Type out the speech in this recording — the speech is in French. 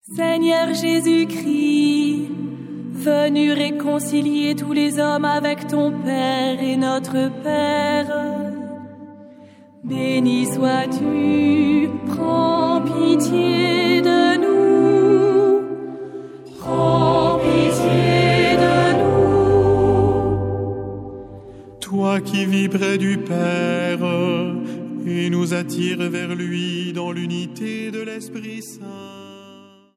Seigneur Jésus-Christ, venu réconcilier tous les hommes avec ton Père et notre Père, béni sois-tu, prends pitié de nous, prends pitié de nous. Toi qui vis près du Père et nous attires vers lui dans l'unité de l'Esprit Saint.